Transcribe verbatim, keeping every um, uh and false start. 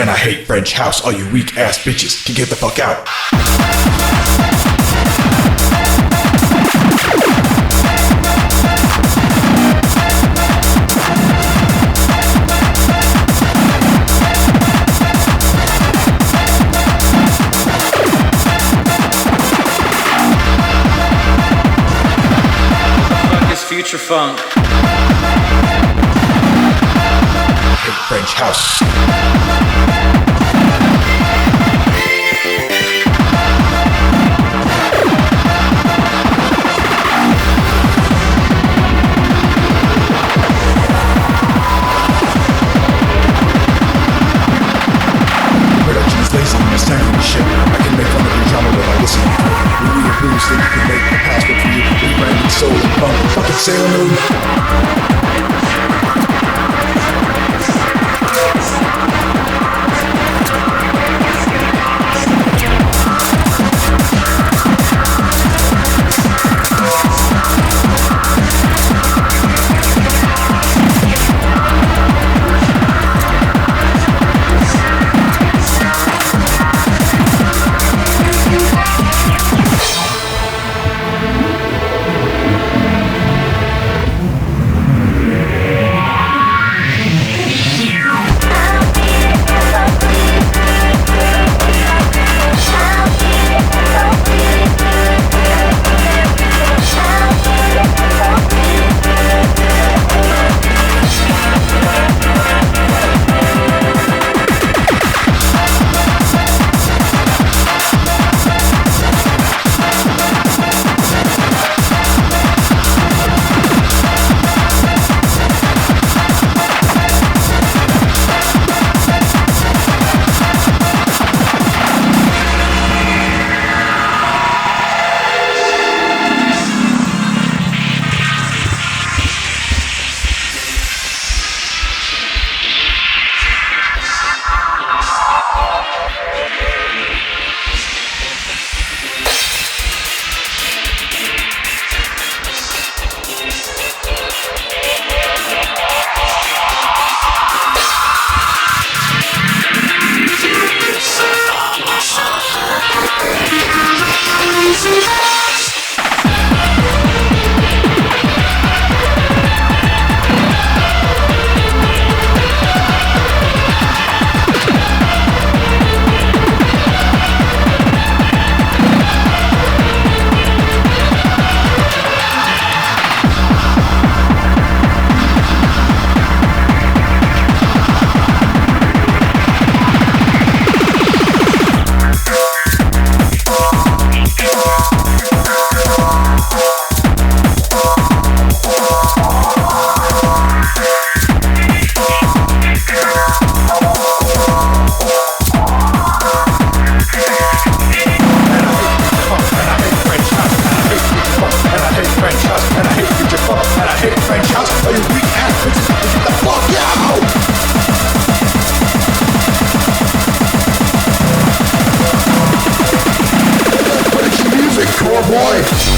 and I hate French house. All you weak ass bitches can get the fuck out. Future funk. Hate French house. Production's lazy and it's tanking the shit. I can make fun of your genre while I listen. Louis and Bruce think you can make the password for you. Rebranding soul and funk. Fucking Sailor Moon. Boy.